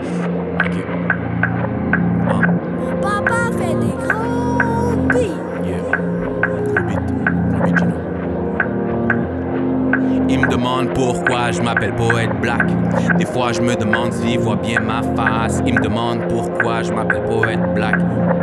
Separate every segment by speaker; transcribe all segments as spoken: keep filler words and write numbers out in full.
Speaker 1: Ok. Ah.
Speaker 2: Mon papa fait des gros beats.
Speaker 1: Yeah. Gros beat. Gros beat, Gino. Il me demande pourquoi je m'appelle Poète Black. Des fois je me demande s'il voit bien ma face. Il me demande pourquoi je m'appelle Poète Black.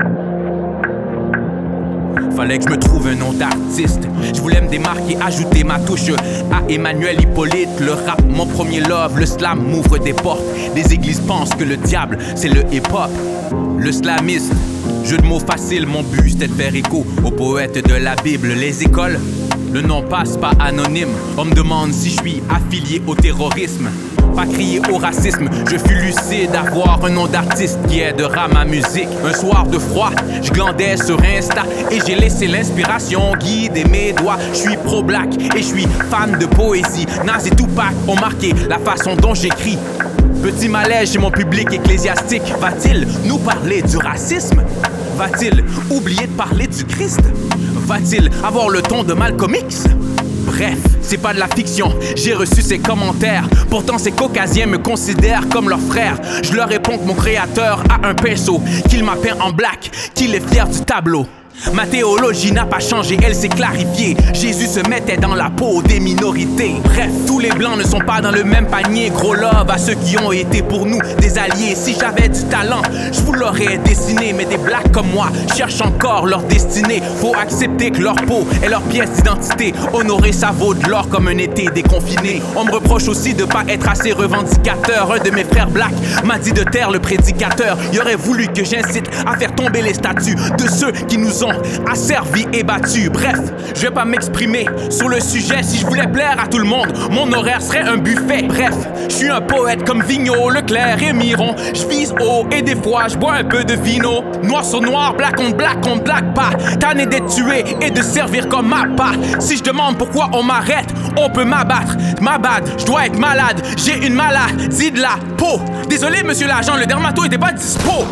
Speaker 1: Fallait que je me trouve un nom d'artiste. Je voulais me démarquer, ajouter ma touche à Emmanuel Hippolyte. Le rap, mon premier love, le slam m'ouvre des portes. Les églises pensent que le diable, c'est le hip-hop. Le slamiste, jeu de mots facile, mon but c'était de faire écho aux poètes de la Bible. Les écoles, le nom passe pas anonyme. On me demande si je suis affilié au terrorisme. Pas crier au racisme, je fus lucide à voir un nom d'artiste qui aidera ma musique. Un soir de froid, je glandais sur Insta et j'ai laissé l'inspiration guider mes doigts. Je suis pro-black et je suis fan de poésie. Nas et Tupac ont marqué la façon dont j'écris. Petit malaise chez mon public ecclésiastique. Va-t-il nous parler du racisme? Va-t-il oublier de parler du Christ? Va-t-il avoir le ton de Malcolm X? Bref, c'est pas de la fiction, j'ai reçu ces commentaires. Pourtant ces caucasiens me considèrent comme leur frère. Je leur réponds que mon créateur a un pinceau, qu'il m'a peint en black, qu'il est fier du tableau. Ma théologie n'a pas changé, elle s'est clarifiée. Jésus se mettait dans la peau des minorités. Bref, tous les blancs ne sont pas dans le même panier. Gros love à ceux qui ont été pour nous des alliés. Si j'avais du talent, je vous l'aurais dessiné. Mais des blacks comme moi cherchent encore leur destinée. Faut accepter que leur peau est leur pièce d'identité. Honorer ça vaut de l'or comme un été déconfiné. On me reproche aussi de pas être assez revendicateur. Un de mes frères blacks m'a dit de taire le prédicateur. Il aurait voulu que j'incite à faire tomber les statues de ceux qui nous ont asservis et battus. Bref, je vais pas m'exprimer sur le sujet. Si je voulais plaire à tout le monde, mon horaire serait un buffet. Bref, je suis un poète comme Vigneault, Leclerc et Miron. Je vise haut et des fois je bois un peu de vino. Noir sur noir, black on black, on black pas. Tanné d'être tué et de servir comme ma part. Si je demande pourquoi on m'arrête, on peut m'abattre. Ma bad, je dois être malade. J'ai une maladie de la peau. Désolé monsieur l'agent, le dermato était pas dispo.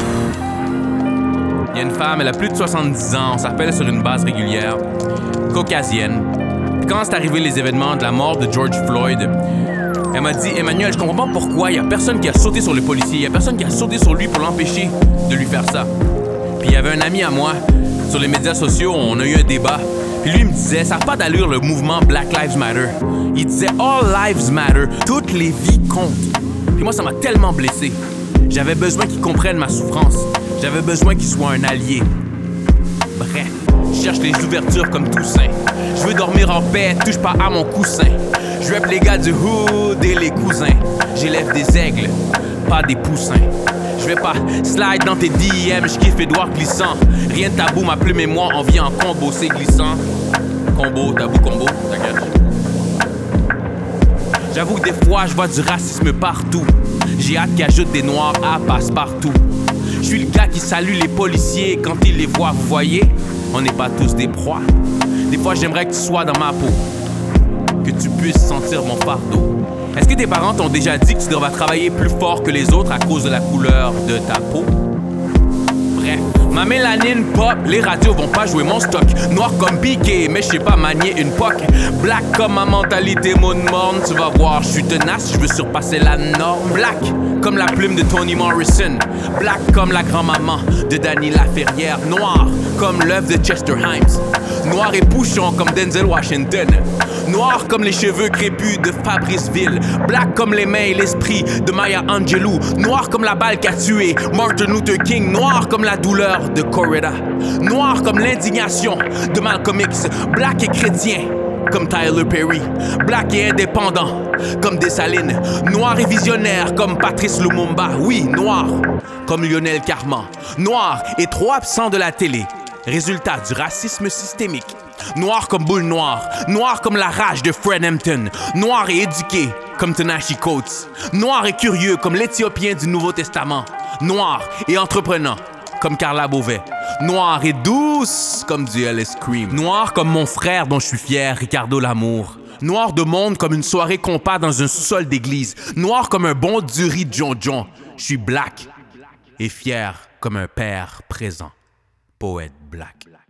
Speaker 1: Il y a une femme, elle a plus de soixante-dix ans, on s'appelle sur une base régulière, caucasienne. Puis quand c'est arrivé les événements de la mort de George Floyd, elle m'a dit « Emmanuel, je comprends pas pourquoi il y a personne qui a sauté sur le policier, il y a personne qui a sauté sur lui pour l'empêcher de lui faire ça. » Puis il y avait un ami à moi, sur les médias sociaux, on a eu un débat. Puis lui me disait « Ça n'a pas d'allure le mouvement Black Lives Matter. » Il disait « All lives matter, toutes les vies comptent. » Puis moi ça m'a tellement blessé. J'avais besoin qu'il comprenne ma souffrance. J'avais besoin qu'il soit un allié. Bref, je cherche les ouvertures comme Toussaint. Je veux dormir en paix, touche pas à mon coussin. Je rappe les gars du hood et les cousins. J'élève des aigles, pas des poussins. Je vais pas slide dans tes D M, je kiffe Edouard glissant. Rien de tabou, ma plume et moi, on vit en combo, c'est glissant. Combo, tabou, combo, t'inquiète. J'avoue que des fois, je vois du racisme partout. J'ai hâte qu'ils ajoutent des noirs à passe-partout. Je suis le gars qui salue les policiers quand ils les voient, vous voyez? On n'est pas tous des proies. Des fois, j'aimerais que tu sois dans ma peau, que tu puisses sentir mon fardeau. Est-ce que tes parents t'ont déjà dit que tu devrais travailler plus fort que les autres à cause de la couleur de ta peau? Bref, ma mélanine pop, les radios vont pas jouer mon stock. Noir comme Piqué, mais je sais pas manier une poque. Black comme ma mentalité moon morne, tu vas voir, je suis tenace, je veux surpasser la norme. Black comme la plume de Toni Morrison. Black comme la grand-maman de Dany Laferrière. Noir comme l'œuvre de Chester Himes. Noir et pouchon comme Denzel Washington. Noir comme les cheveux crépus de Fabrice Ville. Black comme les mains et l'esprit de Maya Angelou. Noir comme la balle qu'a tué Martin Luther King. Noir comme la douleur de Coretta. Noir comme l'indignation de Malcolm X. Black et chrétien comme Tyler Perry. Black et indépendant comme Dessalines. Noir et visionnaire comme Patrice Lumumba. Oui, noir comme Lionel Carman. Noir et trop absent de la télé. Résultat du racisme systémique. Noir comme Boule Noire. Noir comme la rage de Fred Hampton. Noir et éduqué comme Ta-Nehisi Coates. Noir et curieux comme l'Éthiopien du Nouveau Testament. Noir et entreprenant comme Carla Beauvais. Noir et douce comme du Ellis Cream. Noir comme mon frère dont je suis fier, Ricardo Lamour. Noir de monde comme une soirée compas dans un sous-sol d'église. Noir comme un bon du riz de John John. Je suis black et fier comme un père présent. Poète Black.